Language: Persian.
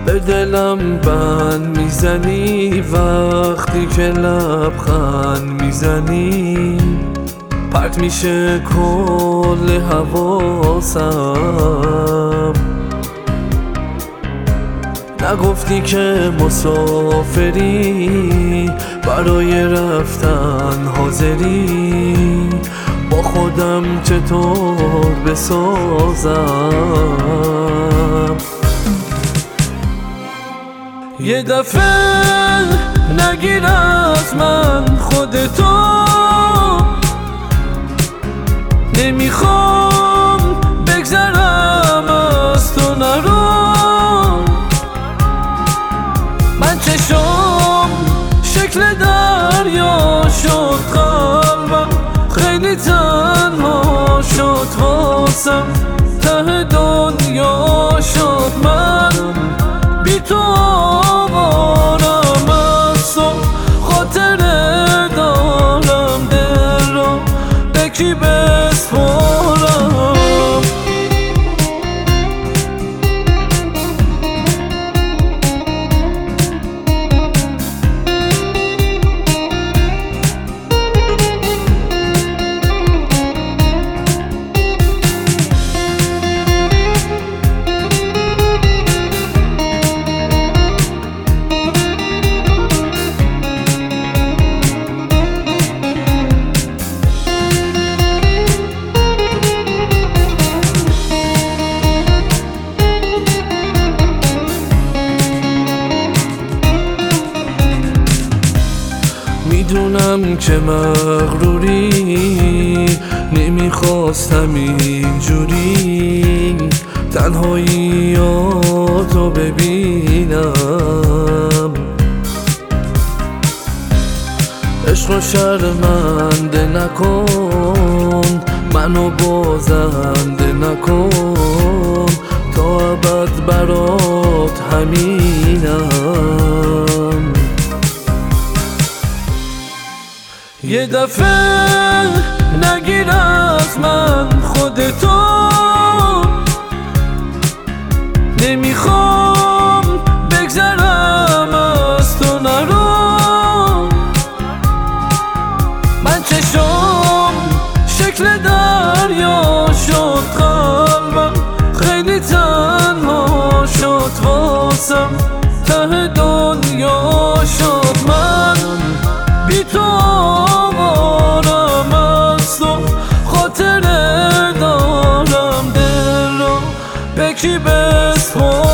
به دلم بند میزنی وقتی که لبخند میزنی، پرت میشه کل حواسم. نگفتی که مسافری، برای رفتن حاضری، با خودم چطور بسازم. یه دفعه نگیر از من خودتو، نمیخوام بگذرم از تو، نرو. من چشم شکل دریا شد، قلبم خیلی تنها شد واسم، ته دنیا شد. من بی تو آوارم از تو، خاطره دارم دل رو به کی بسپارم. میدونم که مغروری، نمیخواستم اینجوری تنهاییاتو ببینم. عشق شرمنده نکن، منو بازنده نکن، تا ابد برات همینم. یه دفعه نگیر از من خودتو، نمیخوام بگذرم از تو، نرو. من چشم شکل دریا شد، قلبم خیلی تنها شد واسم، ته دنیا شد. من بی تو آوارم از تو، خاطره دارم دل رو به کی بسپارم.